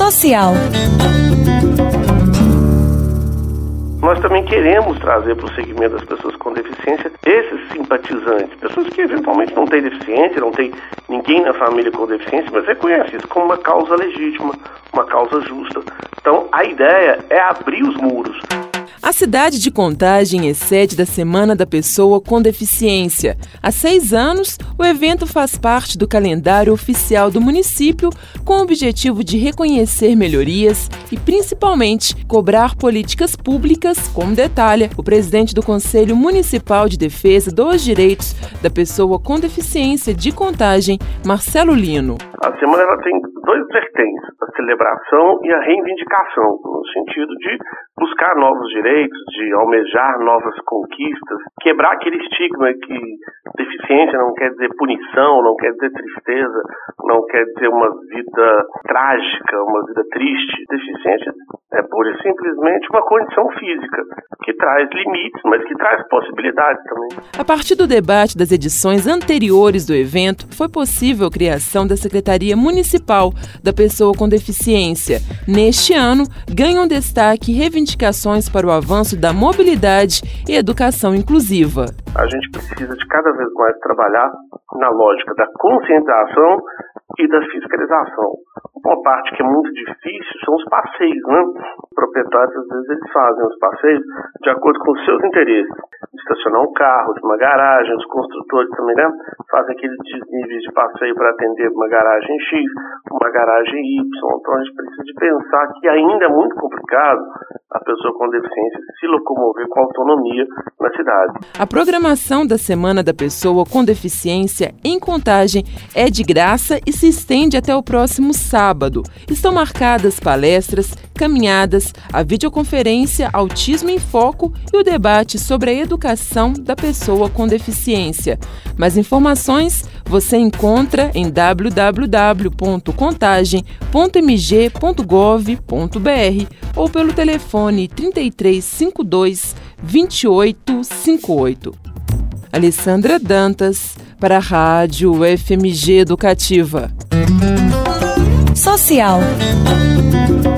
Social. Nós também queremos trazer para o segmento das pessoas com deficiência esses simpatizantes, pessoas que eventualmente não têm deficiência, não tem ninguém na família com deficiência, mas reconhece isso como uma causa legítima, uma causa justa. Então, a ideia é abrir os muros. A cidade de Contagem é sede da Semana da Pessoa com Deficiência. Há 6 anos, o evento faz parte do calendário oficial do município com o objetivo de reconhecer melhorias e, principalmente, cobrar políticas públicas, como detalha o presidente do Conselho Municipal de Defesa dos Direitos da Pessoa com Deficiência de Contagem, Marcelo Lino. A semana ela tem 2 vertentes, a celebração e a reivindicação, no sentido de buscar novos direitos, de almejar novas conquistas, quebrar aquele estigma que deficiência não quer dizer punição, não quer dizer tristeza, não quer dizer uma vida trágica, uma vida triste. Deficiência é pura e simplesmente uma condição física, que traz limites, mas que traz possibilidades também. A partir do debate das edições anteriores do evento, foi possível a criação da Secretaria Municipal da Pessoa com Deficiência. Neste ano, ganham destaque reivindicações para o avanço da mobilidade e educação inclusiva. A gente precisa de cada vez mais trabalhar na lógica da conscientização e da fiscalização. Uma parte que é muito difícil são os passeios, né? Os proprietários, às vezes, eles fazem os passeios de acordo com os seus interesses. De estacionar um carro, de uma garagem, os construtores também, né? Fazem aqueles desníveis de passeio para atender uma garagem X, uma garagem Y. Então, a gente precisa de pensar que ainda é muito complicado a pessoa com deficiência se locomover com autonomia na cidade. A programação da Semana da Pessoa com Deficiência em Contagem é de graça e se estende até o próximo sábado. Estão marcadas palestras, caminhadas, a videoconferência Autismo em Foco e o debate sobre a educação da pessoa com deficiência. Mais informações você encontra em www.contagem.mg.gov.br ou pelo telefone 3352 2858. Alessandra Dantas, para a Rádio FMG Educativa. Social.